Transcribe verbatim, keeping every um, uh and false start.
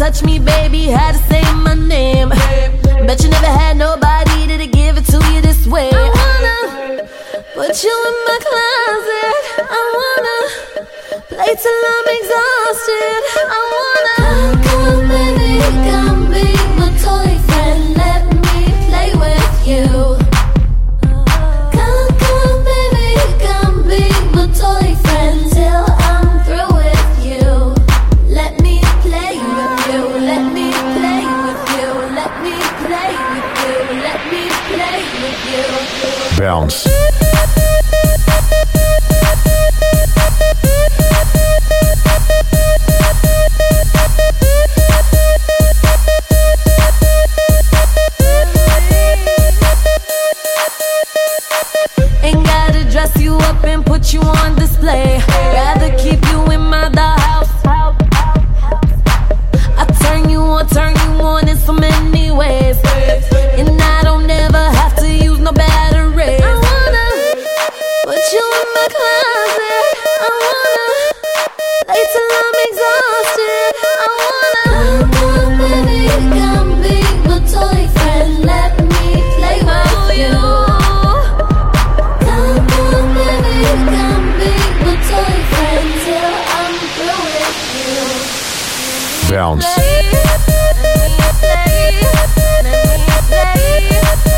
touch me, baby, had to say my name. Bet you never had nobody to give it to you this way. I wanna put you in my closet. I wanna play till I'm exhausted. I wanna come, come, baby, come be my toy friend. Let me play with you. Come, come, baby, come be my toy friend till I'm through with you. Let me play with you. Let me play with you. Let me play with you. Let me play with you. Bounce. Ain't gotta dress you up and put you on display. Rather keep you in my dollhouse. I turn you on, turn you on in so many ways, and I don't ever have to use no batteries. I wanna put you in my closet. I wanna play till I'm exhausted. I wanna come, baby, come be my toy friend. Let me play with you. Come, come, baby, come be my toy friend till I'm through with you. Bounce. Let me play, let me play.